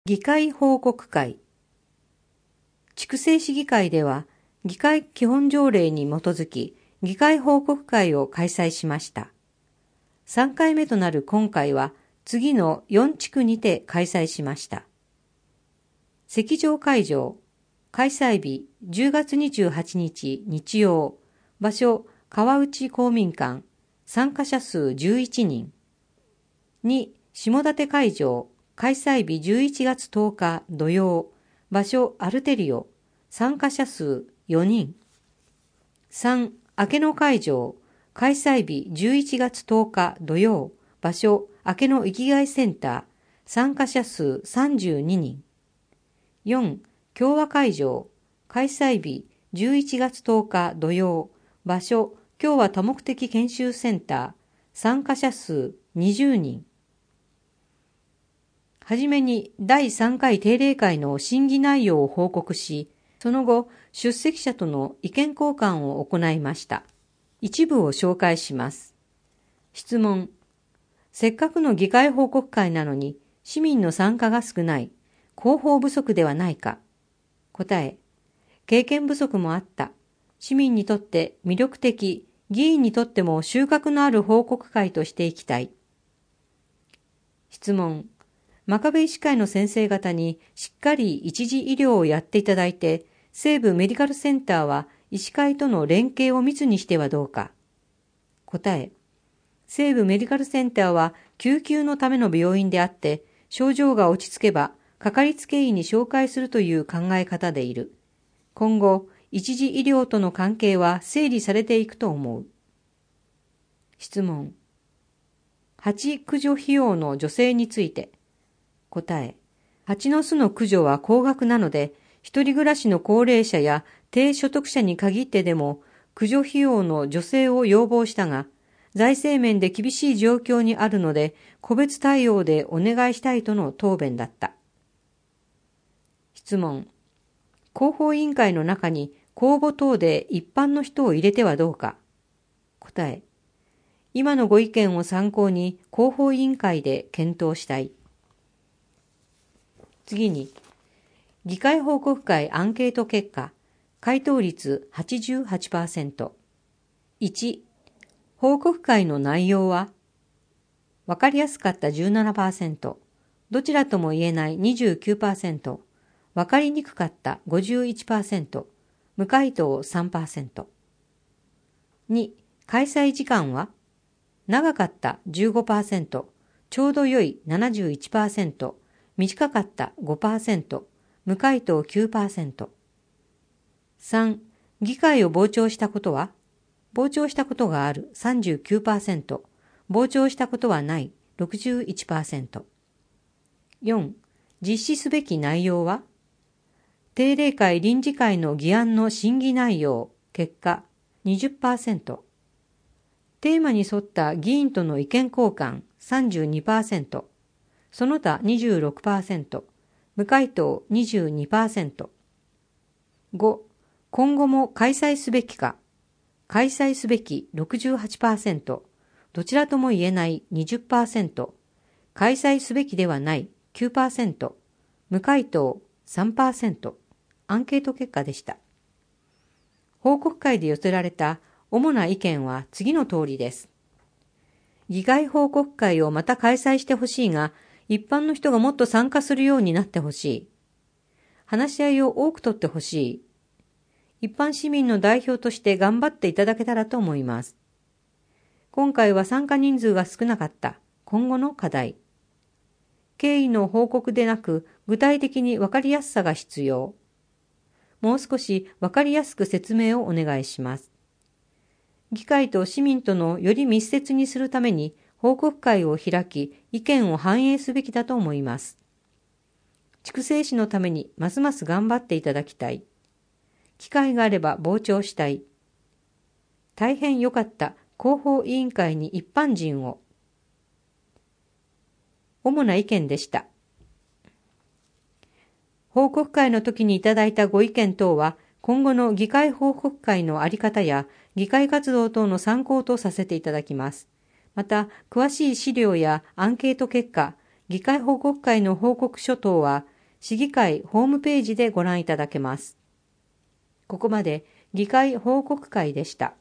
議会報告会。筑西市議会では、議会基本条例に基づき、議会報告会を開催しました。3回目となる今回は、次の4地区にて開催しました。席上会場、開催日10月28日日曜、場所川内公民館、参加者数11人。2、下館会場、開催日11月10日土曜、場所アルテリオ、参加者数4人。3、明野会場、開催日11月10日土曜、場所明野生きがいセンター、参加者数32人。4、共和会場、開催日11月10日土曜、場所共和多目的研修センター、参加者数20人。はじめに第3回定例会の審議内容を報告し、その後、出席者との意見交換を行いました。一部を紹介します。質問。せっかくの議会報告会なのに、市民の参加が少ない、広報不足ではないか。答え。経験不足もあった。市民にとって魅力的、議員にとっても収穫のある報告会としていきたい。質問。真壁医師会の先生方にしっかり一時医療をやっていただいて、西部メディカルセンターは医師会との連携を密にしてはどうか。答え。西部メディカルセンターは救急のための病院であって、症状が落ち着けば、かかりつけ医に紹介するという考え方でいる。今後、一時医療との関係は整理されていくと思う。質問。蜂駆除費用の助成について。答え。蜂の巣の駆除は高額なので、一人暮らしの高齢者や低所得者に限ってでも、駆除費用の助成を要望したが、財政面で厳しい状況にあるので、個別対応でお願いしたいとの答弁だった。質問。広報委員会の中に公募等で一般の人を入れてはどうか。答え。今のご意見を参考に広報委員会で検討したい。次に、議会報告会アンケート結果、回答率 88%。1、報告会の内容は、わかりやすかった 17%、どちらとも言えない 29%、わかりにくかった 51%、無回答 3%。2、開催時間は、長かった 15%、ちょうど良い 71%、短かった 5%、無回答 9%。3、議会を傍聴したことは、傍聴したことがある 39%、傍聴したことはない 61%。4、実施すべき内容は、定例会臨時会の議案の審議内容、結果 20%。テーマに沿った議員との意見交換 32%。その他 26%、無回答 22%。5、今後も開催すべきか、開催すべき 68%、どちらとも言えない 20%、開催すべきではない 9%、無回答 3%、アンケート結果でした。報告会で寄せられた主な意見は次の通りです。議会報告会をまた開催してほしいが、一般の人がもっと参加するようになってほしい。話し合いを多くとってほしい。一般市民の代表として頑張っていただけたらと思います。今回は参加人数が少なかった。今後の課題。経緯の報告でなく、具体的に分かりやすさが必要。もう少し分かりやすく説明をお願いします。議会と市民とのより密接にするために、報告会を開き、意見を反映すべきだと思います。筑西市のためにますます頑張っていただきたい。機会があれば傍聴したい。大変良かった広報委員会に一般人を。主な意見でした。報告会の時にいただいたご意見等は、今後の議会報告会のあり方や議会活動等の参考とさせていただきます。また、詳しい資料やアンケート結果、議会報告会の報告書等は、 市議会ホームページでご覧いただけます。ここまで議会報告会でした。